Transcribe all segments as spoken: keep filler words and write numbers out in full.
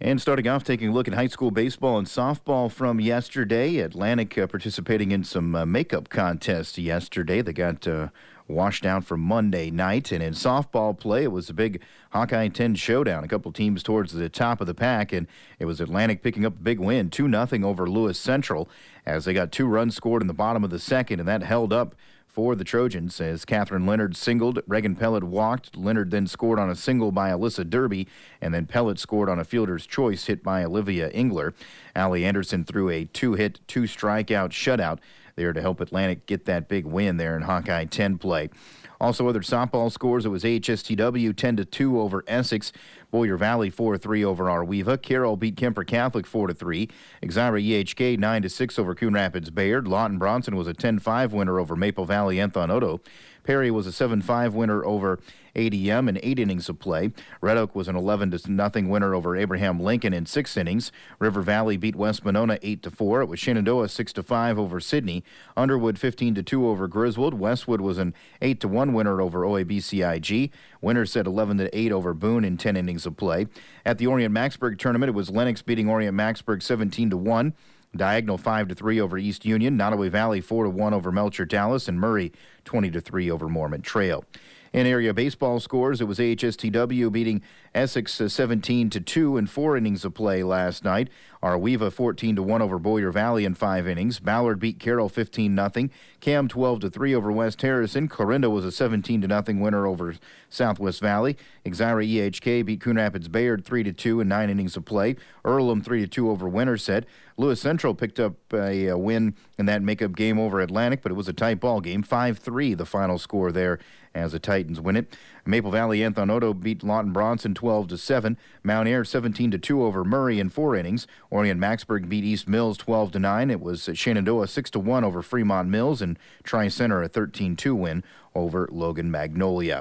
And starting off, taking a look at high school baseball and softball from yesterday. Atlantic uh, participating in some uh, makeup contests yesterday. They got uh, washed out from Monday night. And in softball play, it was a big Hawkeye ten showdown. A couple teams towards the top of the pack, and it was Atlantic picking up a big win, two nothing over Lewis Central, as they got two runs scored in the bottom of the second, and that held up for the Trojans as Catherine Leonard singled. Reagan Pellet walked. Leonard then scored on a single by Alyssa Derby, and then Pellet scored on a fielder's choice hit by Olivia Engler. Allie Anderson threw a two-hit, two-strikeout shutout there to help Atlantic get that big win there in Hawkeye ten play. Also, other softball scores, it was A H S T W ten to two over Essex. Boyer Valley four to three over Arweva. Carroll beat Kemper Catholic four to three. Exira E H K nine to six over Coon Rapids Bayard. Lawton Bronson was a ten five winner over Maple Valley Enthon Odo. Perry was a seven five winner over A D M in eight innings of play. Red Oak was an eleven to nothing winner over Abraham Lincoln in six innings. River Valley beat West Monona eight to four. It was Shenandoah six to five over Sydney. Underwood fifteen to two over Griswold. Westwood was an eight to one winner over O A B C I G. Winterset eleven to eight over Boone in ten innings of play. At the Orient-Maxburg tournament, it was Lennox beating Orient-Maxburg seventeen to one. Diagonal five to three over East Union. Nottoway Valley four to one over Melcher Dallas, and Murray twenty to three over Mormont Trail. In area baseball scores, it was A H S T W beating Essex uh, seventeen to two in four innings of play last night. Arweva fourteen to one over Boyer Valley in five innings. Ballard beat Carroll fifteen nothing. Cam twelve to three over West Harrison. Clarinda was a seventeen to nothing winner over Southwest Valley. Exira E H K beat Coon Rapids Bayard three to two in nine innings of play. Earlham three to two over Winterset. Lewis Central picked up a, a win in that makeup game over Atlantic, but it was a tight ball game. five three the final score there as the Titans win it. Maple Valley Enthon Odo beat Lawton Bronson twelve to seven. Mount Ayr seventeen to two over Murray in four innings. Orient-Maxburg beat East Mills twelve to nine. It was Shenandoah six to one over Fremont Mills, and Tri-Center a thirteen two win over Logan Magnolia.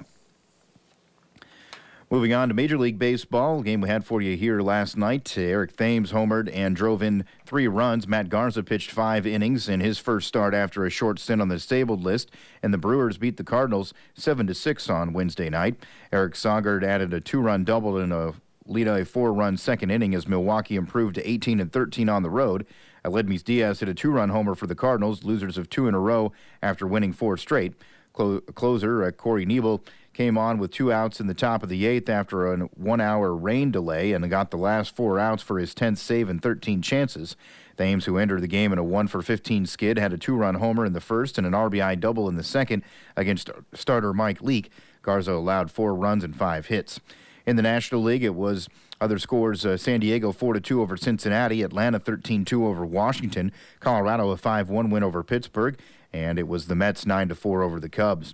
Moving on to Major League Baseball, game we had for you here last night. Eric Thames homered and drove in three runs. Matt Garza pitched five innings in his first start after a short stint on the disabled list, and the Brewers beat the Cardinals seven to six on Wednesday night. Eric Saugard added a two-run double in a lead a four-run second inning as Milwaukee improved to eighteen and thirteen on the road. Aledmys Diaz hit a two-run homer for the Cardinals, losers of two in a row after winning four straight. Clo- closer uh, Corey Nebel came on with two outs in the top of the eighth after a one-hour rain delay and got the last four outs for his tenth save and thirteen chances. Thames, who entered the game in a one for fifteen skid, had a two-run homer in the first and an R B I double in the second against starter Mike Leake. Garza allowed four runs and five hits. In the National League, it was other scores, uh, San Diego four to two over Cincinnati, Atlanta thirteen two over Washington, Colorado a five one win over Pittsburgh, and it was the Mets nine to four over the Cubs.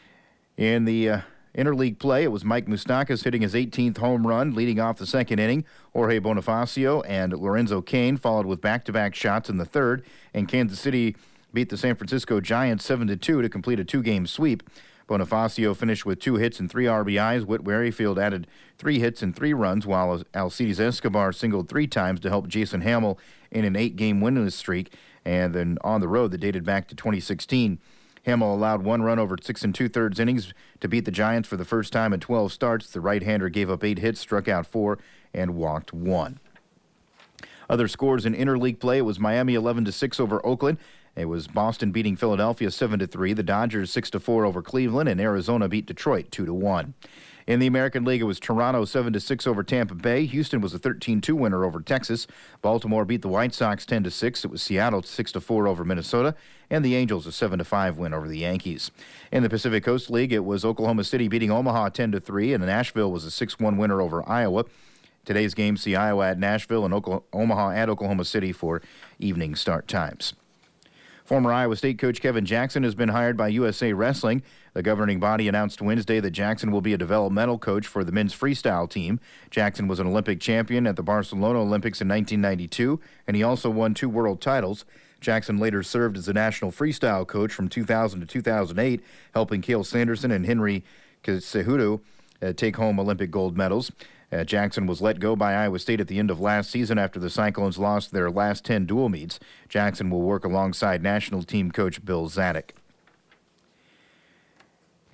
In the uh, interleague play, it was Mike Moustakas hitting his eighteenth home run, leading off the second inning. Jorge Bonifacio and Lorenzo Cain followed with back-to-back shots in the third, and Kansas City beat the San Francisco Giants seven to two to complete a two-game sweep. Bonifacio finished with two hits and three R B Is. Whit Merrifield added three hits and three runs, while Alcides Escobar singled three times to help Jason Hamill in an eight-game winless streak, and then on the road that dated back to twenty sixteen. Hamill allowed one run over six and two-thirds innings to beat the Giants for the first time in twelve starts. The right-hander gave up eight hits, struck out four, and walked one. Other scores in interleague play, it was Miami eleven to six over Oakland. It was Boston beating Philadelphia seven to three. The Dodgers six to four over Cleveland, and Arizona beat Detroit two to one. In the American League, it was Toronto seven to six over Tampa Bay. Houston was a thirteen two winner over Texas. Baltimore beat the White Sox ten to six. It was Seattle six to four over Minnesota, and the Angels a seven to five win over the Yankees. In the Pacific Coast League, it was Oklahoma City beating Omaha ten to three, and Nashville was a six one winner over Iowa. Today's games see Iowa at Nashville and Oklahoma, Omaha at Oklahoma City for evening start times. Former Iowa State coach Kevin Jackson has been hired by U S A Wrestling. The governing body announced Wednesday that Jackson will be a developmental coach for the men's freestyle team. Jackson was an Olympic champion at the Barcelona Olympics in nineteen ninety-two, and he also won two world titles. Jackson later served as the national freestyle coach from two thousand to two thousand eight, helping Cale Sanderson and Henry Cejudo uh, take home Olympic gold medals. Uh, Jackson was let go by Iowa State at the end of last season after the Cyclones lost their last ten dual meets. Jackson will work alongside national team coach Bill Zanuck.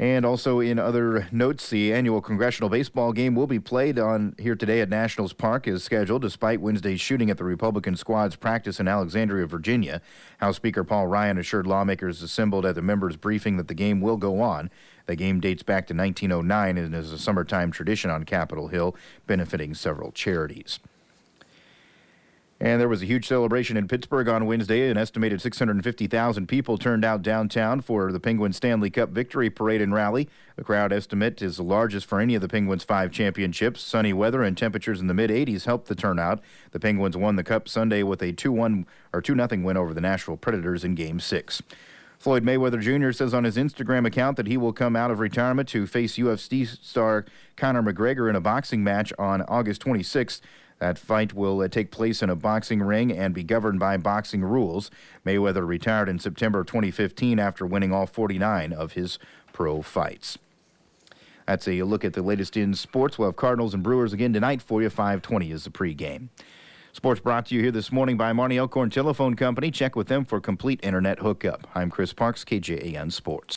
And also in other notes, the annual congressional baseball game will be played on here today at Nationals Park as scheduled, despite Wednesday's shooting at the Republican squad's practice in Alexandria, Virginia. House Speaker Paul Ryan assured lawmakers assembled at the members' briefing that the game will go on. The game dates back to nineteen oh nine and is a summertime tradition on Capitol Hill, benefiting several charities. And there was a huge celebration in Pittsburgh on Wednesday. An estimated six hundred fifty thousand people turned out downtown for the Penguins Stanley Cup victory parade and rally. The crowd estimate is the largest for any of the Penguins' five championships. Sunny weather and temperatures in the mid eighties helped the turnout. The Penguins won the Cup Sunday with a two one or two nothing win over the Nashville Predators in Game six. Floyd Mayweather Junior says on his Instagram account that he will come out of retirement to face U F C star Conor McGregor in a boxing match on August twenty-sixth. That fight will uh, take place in a boxing ring and be governed by boxing rules. Mayweather retired in September of twenty fifteen after winning all forty-nine of his pro fights. That's a look at the latest in sports. We'll have Cardinals and Brewers again tonight for you. five twenty is the pregame. Sports brought to you here this morning by Marnie Elkhorn Telephone Company. Check with them for complete internet hookup. I'm Chris Parks, K J A N Sports.